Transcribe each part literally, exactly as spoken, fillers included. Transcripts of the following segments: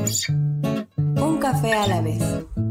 Un café a la vez.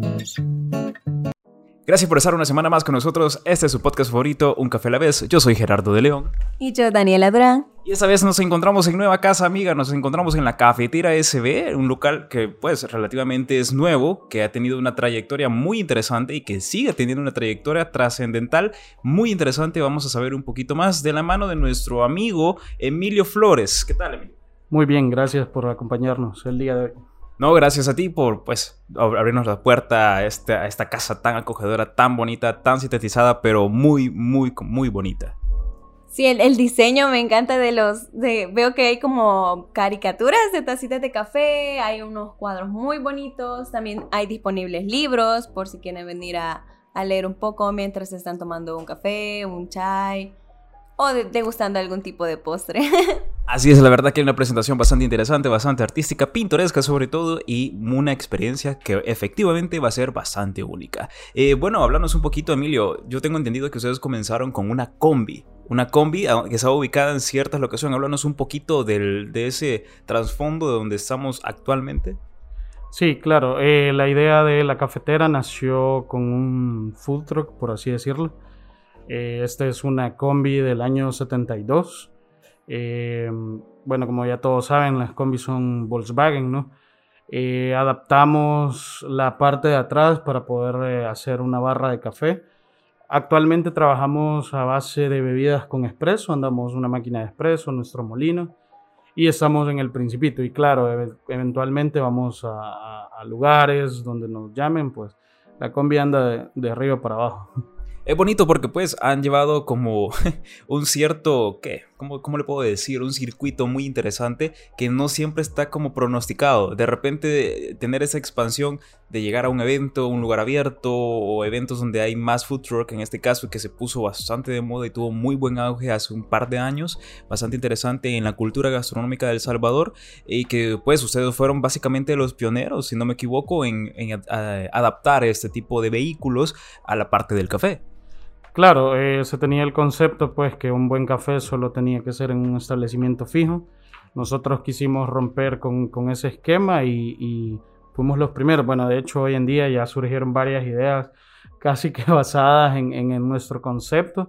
Gracias por estar una semana más con nosotros. Este es su podcast favorito, Un Café a la Vez. Yo soy Gerardo de León. Y yo, Daniela Durán. Y esta vez nos encontramos en nueva casa, amiga. Nos encontramos en la Cafetera S B, un local que, pues, relativamente es nuevo, que ha tenido una trayectoria muy interesante y que sigue teniendo una trayectoria trascendental muy interesante. Vamos a saber un poquito más de la mano de nuestro amigo Emilio Flores. ¿Qué tal, Emilio? Muy bien, gracias por acompañarnos el día de hoy. No, gracias a ti por, pues, abrirnos la puerta a esta, a esta casa tan acogedora, tan bonita, tan sintetizada, pero muy, muy, muy bonita. Sí, el, el diseño me encanta de los... De, veo que hay como caricaturas de tacitas de café, hay unos cuadros muy bonitos, también hay disponibles libros por si quieren venir a, a leer un poco mientras están tomando un café, un chai o de, degustando algún tipo de postre. Así es, la verdad que hay una presentación bastante interesante, bastante artística, pintoresca sobre todo, y una experiencia que efectivamente va a ser bastante única. Eh, bueno, háblanos un poquito, Emilio. Yo tengo entendido que ustedes comenzaron con una combi. Una combi que estaba ubicada en ciertas locaciones. Háblanos un poquito del, de ese trasfondo de donde estamos actualmente. Sí, claro. Eh, la idea de la cafetera nació con un food truck, por así decirlo. Eh, esta es una combi del año setenta y dos. Eh, bueno, como ya todos saben, las combis son Volkswagen, ¿no? Eh, adaptamos la parte de atrás para poder eh, hacer una barra de café. Actualmente trabajamos a base de bebidas con espresso, andamos una máquina de espresso, nuestro molino, y estamos en el Principito. Y claro, ev- eventualmente vamos a, a, a lugares donde nos llamen, pues la combi anda de, de arriba para abajo. Es bonito porque pues han llevado como un cierto, ¿qué? ¿Cómo, ¿Cómo le puedo decir? Un circuito muy interesante que no siempre está como pronosticado. De repente tener esa expansión de llegar a un evento, un lugar abierto o eventos donde hay más food truck, en este caso, que se puso bastante de moda y tuvo muy buen auge hace un par de años, bastante interesante en la cultura gastronómica de El Salvador, y que pues ustedes fueron básicamente los pioneros, si no me equivoco, en, en a, adaptar este tipo de vehículos a la parte del café. Claro, eh, se tenía el concepto pues que un buen café solo tenía que ser en un establecimiento fijo. Nosotros quisimos romper con, con ese esquema y, y fuimos los primeros. Bueno, de hecho hoy en día ya surgieron varias ideas casi que basadas en, en, en nuestro concepto,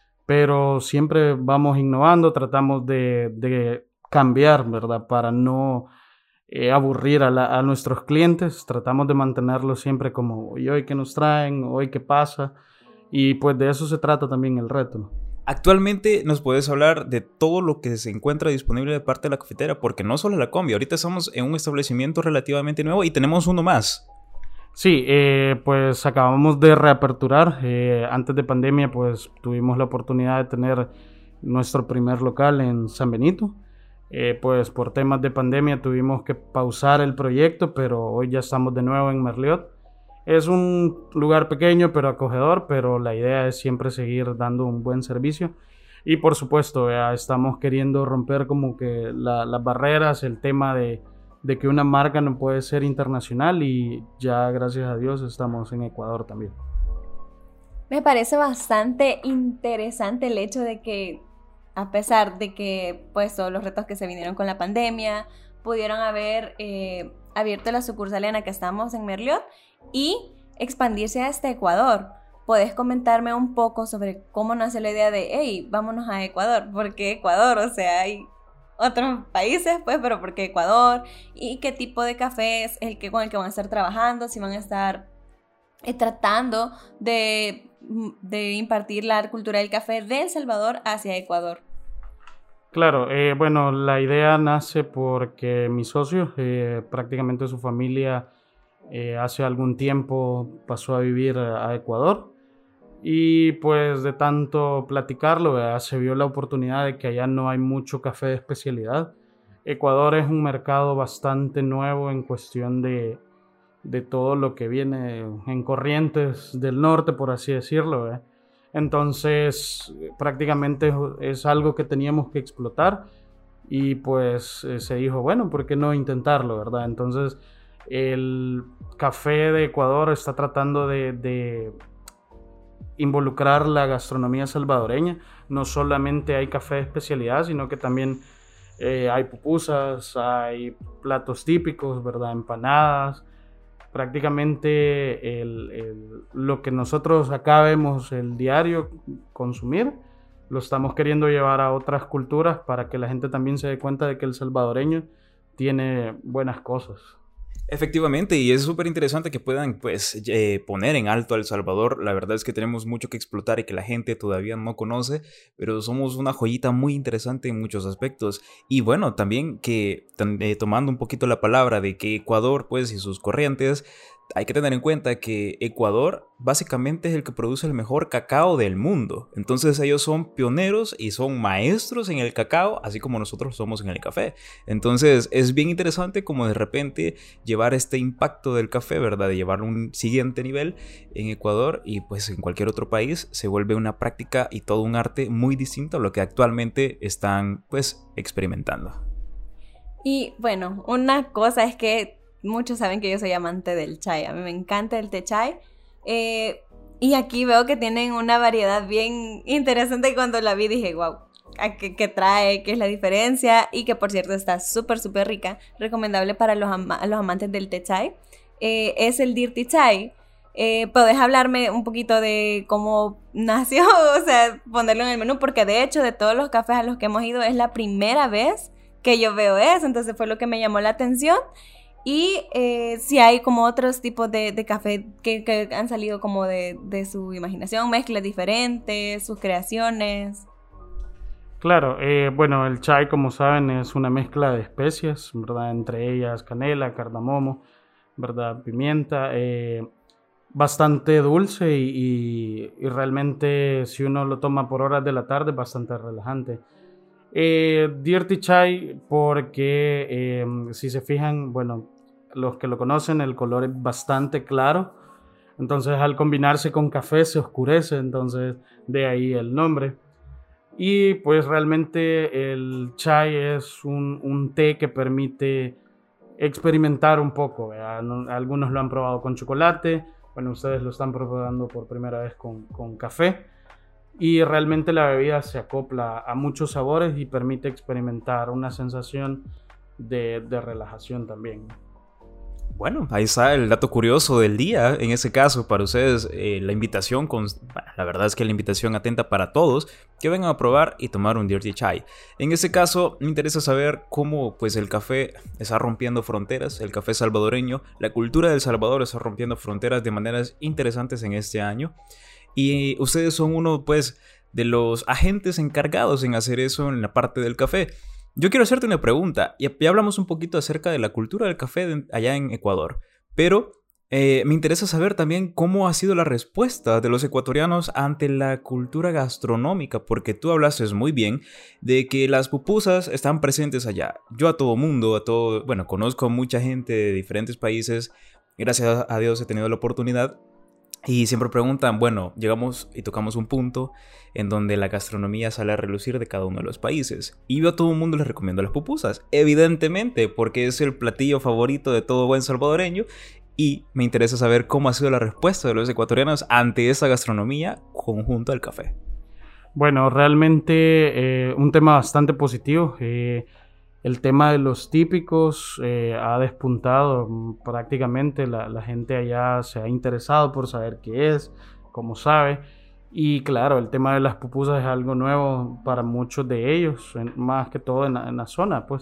pero siempre vamos innovando, tratamos de, de cambiar, ¿verdad? Para no eh, aburrir a, la, a nuestros clientes, tratamos de mantenerlos siempre como ¿y hoy qué nos traen? ¿Hoy qué pasa? Y pues de eso se trata también el reto, ¿no? Actualmente nos puedes hablar de todo lo que se encuentra disponible de parte de la cafetera, porque no solo la combi, ahorita estamos en un establecimiento relativamente nuevo y tenemos uno más. Sí, eh, pues acabamos de reaperturar. Eh, antes de pandemia pues tuvimos la oportunidad de tener nuestro primer local en San Benito. Eh, pues por temas de pandemia tuvimos que pausar el proyecto, pero hoy ya estamos de nuevo en Merliot. Es un lugar pequeño pero acogedor, pero la idea es siempre seguir dando un buen servicio. Y por supuesto, ya estamos queriendo romper como que la, las barreras, el tema de, de que una marca no puede ser internacional, y ya gracias a Dios estamos en Ecuador también. Me parece bastante interesante el hecho de que, a pesar de que pues todos los retos que se vinieron con la pandemia, pudieron haber eh, abierto la sucursal en la que estamos en Merliot y expandirse hasta Ecuador. ¿Puedes comentarme un poco sobre cómo nace la idea de, hey, vámonos a Ecuador? ¿Por qué Ecuador? O sea, hay otros países, pues, pero ¿por qué Ecuador? ¿Y qué tipo de café es el que, con el que van a estar trabajando? Si van a estar eh, tratando de, de impartir la cultura del café de El Salvador hacia Ecuador. Claro, eh, bueno, la idea nace porque mi socio, eh, prácticamente su familia, eh, hace algún tiempo pasó a vivir a Ecuador, y pues de tanto platicarlo, ¿verdad?, se vio la oportunidad de que allá no hay mucho café de especialidad. Ecuador es un mercado bastante nuevo en cuestión de, de todo lo que viene en corrientes del norte, por así decirlo, ¿verdad? Entonces prácticamente es algo que teníamos que explotar, y pues eh, se dijo, bueno, ¿por qué no intentarlo, verdad? Entonces el café de Ecuador está tratando de, de involucrar la gastronomía salvadoreña. No solamente hay café de especialidad, sino que también Eh, hay pupusas, hay platos típicos, ¿verdad? Empanadas. Prácticamente el, el, lo que nosotros acá vemos el diario consumir, lo estamos queriendo llevar a otras culturas para que la gente también se dé cuenta de que el salvadoreño tiene buenas cosas. Efectivamente, y es súper interesante que puedan pues eh, poner en alto a El Salvador. La verdad es que tenemos mucho que explotar y que la gente todavía no conoce, pero somos una joyita muy interesante en muchos aspectos. Y bueno, también que eh, tomando un poquito la palabra de que Ecuador pues y sus corrientes, hay que tener en cuenta que Ecuador básicamente es el que produce el mejor cacao del mundo. Entonces ellos son pioneros y son maestros en el cacao, así como nosotros somos en el café. Entonces es bien interesante como de repente llevar este impacto del café, ¿verdad? De llevarlo a un siguiente nivel en Ecuador y pues en cualquier otro país se vuelve una práctica y todo un arte muy distinto a lo que actualmente están pues experimentando. Y bueno, una cosa es que muchos saben que yo soy amante del chai. A mí me encanta el té chai. Eh, y aquí veo que tienen una variedad bien interesante. Cuando la vi dije, wow, ¿qué, qué trae? ¿Qué es la diferencia? Y que por cierto está súper, súper rica. Recomendable para los, ama- los amantes del té chai. Eh, es el Dirty Chai. Eh, ¿podés hablarme un poquito de cómo nació? O sea, ponerlo en el menú. Porque de hecho, de todos los cafés a los que hemos ido, es la primera vez que yo veo eso. Entonces fue lo que me llamó la atención. Y eh, si hay como otros tipos de, de café que, que han salido como de, de su imaginación, mezclas diferentes, sus creaciones. Claro, eh, bueno, el chai, como saben, es una mezcla de especias, ¿verdad? Entre ellas canela, cardamomo, ¿verdad? Pimienta, eh, bastante dulce y, y, y realmente si uno lo toma por horas de la tarde es bastante relajante. Eh, Dirty Chai porque eh, si se fijan, bueno, los que lo conocen, el color es bastante claro, entonces al combinarse con café se oscurece, entonces de ahí el nombre. Y pues realmente el chai es un, un té que permite experimentar un poco, ¿verdad? No- algunos lo han probado con chocolate, bueno, ustedes lo están probando por primera vez con, con café. Y realmente la bebida se acopla a muchos sabores y permite experimentar una sensación de, de relajación también. Bueno, ahí está el dato curioso del día. En ese caso, para ustedes, eh, la invitación, con, bueno, la verdad es que la invitación atenta para todos que vengan a probar y tomar un Dirty Chai. En ese caso, me interesa saber cómo pues, el café está rompiendo fronteras, el café salvadoreño, la cultura del Salvador está rompiendo fronteras de maneras interesantes en este año. Y ustedes son uno pues, de los agentes encargados en hacer eso en la parte del café. Yo quiero hacerte una pregunta. Ya, ya hablamos un poquito acerca de la cultura del café de, allá en Ecuador, pero eh, me interesa saber también cómo ha sido la respuesta de los ecuatorianos ante la cultura gastronómica, porque tú hablaste muy bien de que las pupusas están presentes allá. Yo a todo mundo, a todo, bueno, conozco a mucha gente de diferentes países, gracias a Dios he tenido la oportunidad. Y siempre preguntan, bueno, llegamos y tocamos un punto en donde la gastronomía sale a relucir de cada uno de los países. Y yo a todo el mundo les recomiendo las pupusas, evidentemente, porque es el platillo favorito de todo buen salvadoreño. Y me interesa saber cómo ha sido la respuesta de los ecuatorianos ante esa gastronomía conjunto al café. Bueno, realmente eh, un tema bastante positivo. Eh, el tema de los típicos eh, ha despuntado mm, prácticamente. La, la gente allá se ha interesado por saber qué es, cómo sabe. Y claro, el tema de las pupusas es algo nuevo para muchos de ellos, en- más que todo en la, en la zona. Pues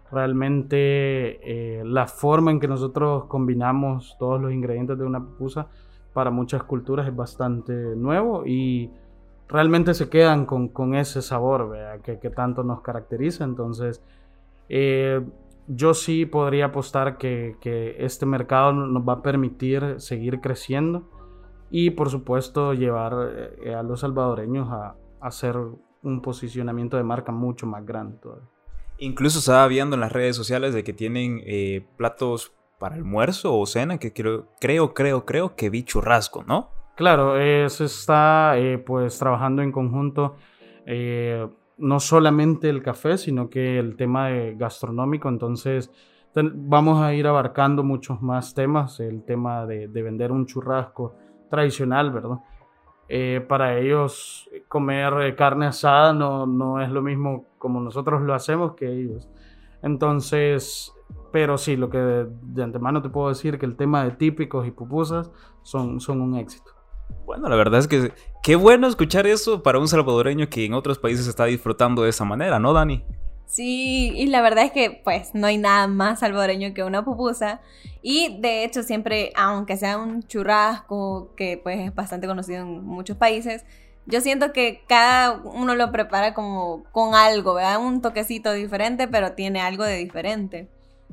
realmente eh, la forma en que nosotros combinamos todos los ingredientes de una pupusa para muchas culturas es bastante nuevo y realmente se quedan con, con ese sabor, ¿verdad? Que, que tanto nos caracteriza. Entonces, eh, yo sí podría apostar que, que este mercado nos va a permitir seguir creciendo y, por supuesto, llevar eh, a los salvadoreños a, a hacer un posicionamiento de marca mucho más grande todavía. Incluso estaba viendo en las redes sociales de que tienen eh, platos para almuerzo o cena, que creo, creo, creo, creo que vi churrasco, ¿no? Claro, eh, se está eh, pues trabajando en conjunto, eh, no solamente el café, sino que el tema de gastronómico. Entonces ten- vamos a ir abarcando muchos más temas, el tema de, de vender un churrasco tradicional, ¿verdad? Eh, para ellos comer eh, carne asada no, no es lo mismo como nosotros lo hacemos que ellos. Entonces, pero sí, lo que de, de antemano te puedo decir que el tema de típicos y pupusas son, son un éxito. Bueno, la verdad es que qué bueno escuchar eso para un salvadoreño que en otros países está disfrutando de esa manera, ¿no, Dani? Sí, y la verdad es que pues no hay nada más salvadoreño que una pupusa. Y de hecho siempre, aunque sea un churrasco, que pues es bastante conocido en muchos países, yo siento que cada uno lo prepara como con algo, ¿verdad? Un toquecito diferente, pero tiene algo de diferente.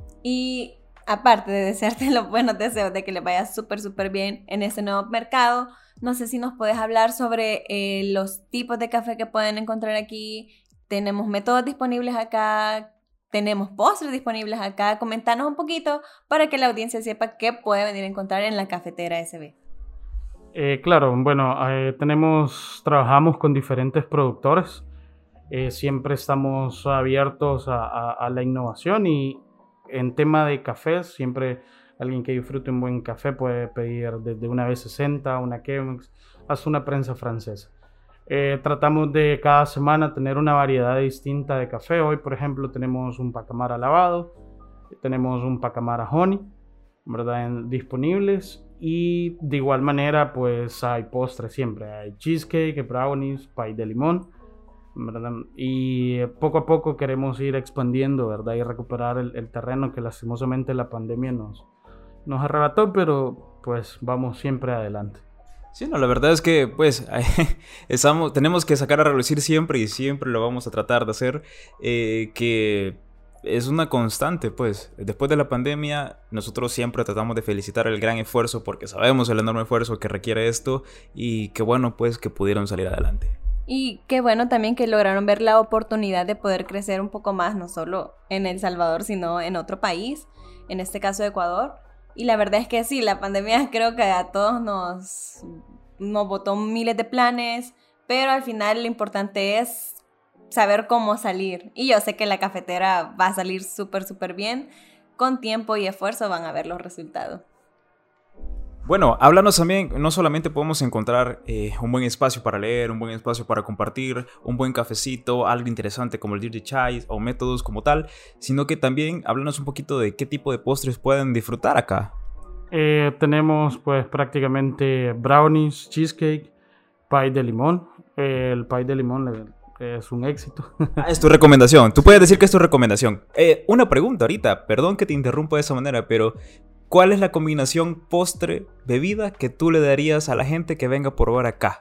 Y aparte de desearte los buenos deseos de que les vaya súper, súper bien en este nuevo mercado, no sé si nos puedes hablar sobre eh, los tipos de café que pueden encontrar aquí. Tenemos métodos disponibles acá, tenemos postres disponibles acá. Comentanos un poquito para que la audiencia sepa qué puede venir a encontrar en la cafetera S B. Eh, claro, bueno, eh, tenemos, trabajamos con diferentes productores. Eh, siempre estamos abiertos a, a, a la innovación y en tema de cafés, siempre alguien que disfrute un buen café puede pedir desde una B sesenta, una Chemex, hasta una prensa francesa. Eh, tratamos de cada semana tener una variedad distinta de café. Hoy, por ejemplo, tenemos un pacamara lavado, tenemos un pacamara honey, ¿verdad? En, disponibles. Y de igual manera, pues hay postres siempre. Hay cheesecake, brownies, pie de limón, ¿verdad? Y poco a poco queremos ir expandiendo, ¿verdad? Y recuperar el, el terreno que lastimosamente la pandemia nos, nos arrebató, pero pues vamos siempre adelante. Sí, no, la verdad es que pues estamos, tenemos que sacar a relucir siempre y siempre lo vamos a tratar de hacer, eh, que es una constante pues. Después de la pandemia nosotros siempre tratamos de felicitar el gran esfuerzo porque sabemos el enorme esfuerzo que requiere esto y qué bueno pues que pudieron salir adelante. Y qué bueno también que lograron ver la oportunidad de poder crecer un poco más, no solo en El Salvador, sino en otro país, en este caso Ecuador. Y la verdad es que sí, la pandemia creo que a todos nos, nos botó miles de planes, pero al final lo importante es saber cómo salir. Y yo sé que la cafetera va a salir súper, súper bien. Con tiempo y esfuerzo van a ver los resultados. Bueno, háblanos también, no solamente podemos encontrar eh, un buen espacio para leer, un buen espacio para compartir, un buen cafecito, algo interesante como el Dirty Chai o métodos como tal, sino que también háblanos un poquito de qué tipo de postres pueden disfrutar acá. Eh, tenemos pues prácticamente brownies, cheesecake, pie de limón. Eh, el pie de limón es un éxito. Ah, es tu recomendación, tú puedes decir que es tu recomendación. Eh, una pregunta ahorita, perdón que te interrumpa de esa manera, pero ¿cuál es la combinación postre-bebida que tú le darías a la gente que venga a probar acá?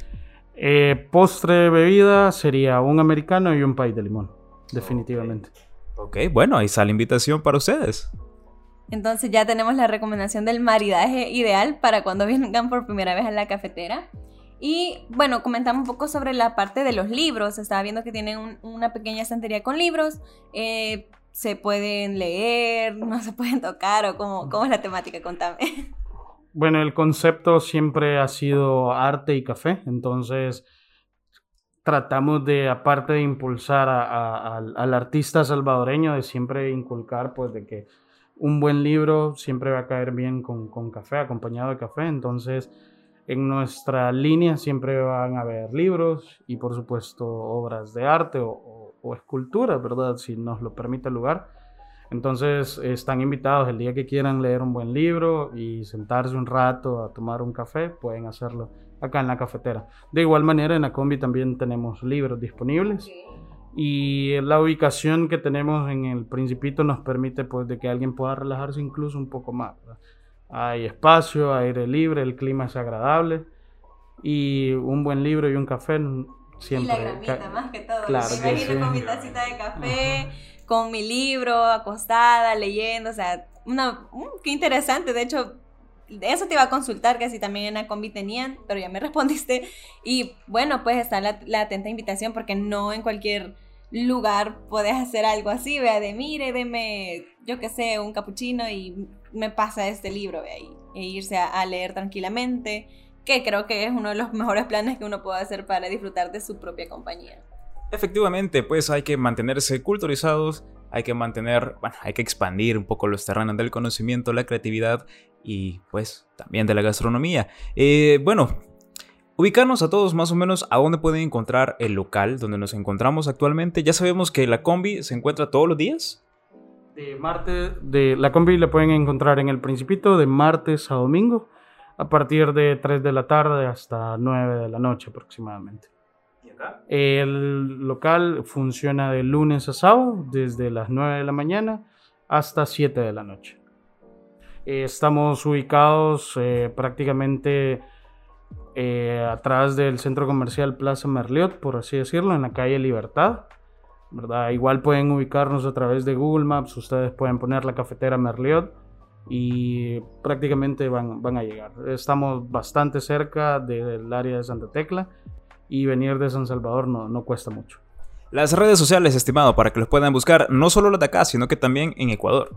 Eh, postre-bebida sería un americano y un pie de limón, definitivamente. Ok, bueno, ahí está la invitación para ustedes. Entonces ya tenemos la recomendación del maridaje ideal para cuando vengan por primera vez a la cafetera. Y bueno, comentamos un poco sobre la parte de los libros. Estaba viendo que tienen un, una pequeña estantería con libros. Eh... ¿Se pueden leer? ¿No se pueden tocar? ¿O cómo, cómo es la temática? Contame. Bueno, el concepto siempre ha sido arte y café. Entonces, tratamos de, aparte de impulsar a, a, al, al artista salvadoreño, de siempre inculcar, pues, de que un buen libro siempre va a caer bien con, con café, acompañado de café. Entonces, en nuestra línea siempre van a haber libros y, por supuesto, obras de arte o, o o escultura, ¿verdad? Si nos lo permite el lugar. Entonces están invitados el día que quieran leer un buen libro y sentarse un rato a tomar un café, pueden hacerlo acá en la cafetera. De igual manera en la combi también tenemos libros disponibles y la ubicación que tenemos en el Principito nos permite pues de que alguien pueda relajarse incluso un poco más, ¿verdad? Hay espacio, aire libre, el clima es agradable y un buen libro y un café siempre. Y la gramita, ca- más que todo. Claro me que imagino sí. Con mi tacita de café, uh-huh, con mi libro, acostada, leyendo, o sea, una, uh, qué interesante. De hecho, eso te iba a consultar, que si también en la combi tenían, pero ya me respondiste. Y bueno, pues está la, la atenta invitación, porque no en cualquier lugar puedes hacer algo así, vea, de mire, deme, yo qué sé, un capuchino y me pasa este libro, vea, y, e irse a, a leer tranquilamente, que creo que es uno de los mejores planes que uno puede hacer para disfrutar de su propia compañía. Efectivamente, pues hay que mantenerse culturizados, hay que mantener, bueno, hay que expandir un poco los terrenos del conocimiento, la creatividad y pues también de la gastronomía. Eh, bueno, Ubicarnos a todos más o menos a dónde pueden encontrar el local donde nos encontramos actualmente. Ya sabemos que la combi se encuentra todos los días. De martes, de la combi la pueden encontrar en El Principito de martes a domingo, a partir de tres de la tarde hasta nueve de la noche aproximadamente. ¿Y acá? El local funciona de lunes a sábado, desde las nueve de la mañana hasta siete de la noche. Eh, estamos ubicados eh, prácticamente eh, atrás del centro comercial Plaza Merliot, por así decirlo, en la calle Libertad, ¿verdad? Igual pueden ubicarnos a través de Google Maps, ustedes pueden poner la cafetera Merliot y prácticamente van, van a llegar. Estamos bastante cerca del área de Santa Tecla y venir de San Salvador no, no cuesta mucho. Las redes sociales, estimado, para que los puedan buscar, no solo las de acá, sino que también en Ecuador.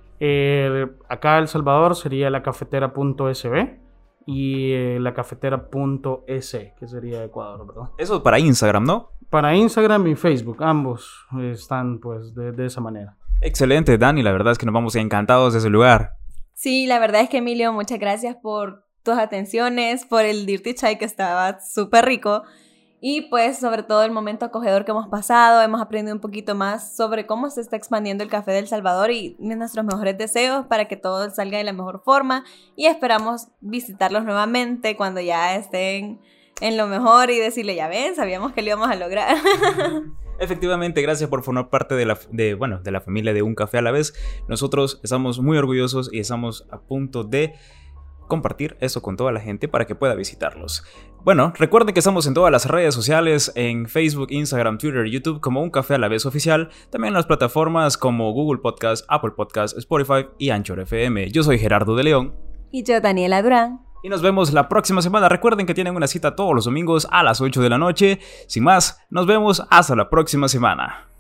Eh, acá El Salvador sería la cafetera punto S B y eh, la cafetera punto S, que sería Ecuador, ¿verdad? Eso para Instagram, ¿no? Para Instagram y Facebook, ambos están pues de, de esa manera. Excelente, Dani, la verdad es que nos vamos encantados de ese lugar. Sí, la verdad es que Emilio, muchas gracias por tus atenciones, por el Dirty Chai que estaba súper rico y pues sobre todo el momento acogedor que hemos pasado. Hemos aprendido un poquito más sobre cómo se está expandiendo el café de El Salvador y nuestros mejores deseos para que todo salga de la mejor forma y esperamos visitarlos nuevamente cuando ya estén en lo mejor y decirle, ya ven, sabíamos que lo íbamos a lograr. Efectivamente, gracias por formar parte de la, de, bueno, de la familia de Un Café a la Vez. Nosotros estamos muy orgullosos y estamos a punto de compartir eso con toda la gente para que pueda visitarlos. Bueno, recuerden que estamos en todas las redes sociales, en Facebook, Instagram, Twitter, YouTube, como Un Café a la Vez Oficial. También en las plataformas como Google Podcast, Apple Podcast, Spotify y Anchor F M. Yo soy Gerardo de León. Y yo, Daniela Durán. Y nos vemos la próxima semana. Recuerden que tienen una cita todos los domingos a las ocho de la noche. Sin más, nos vemos hasta la próxima semana.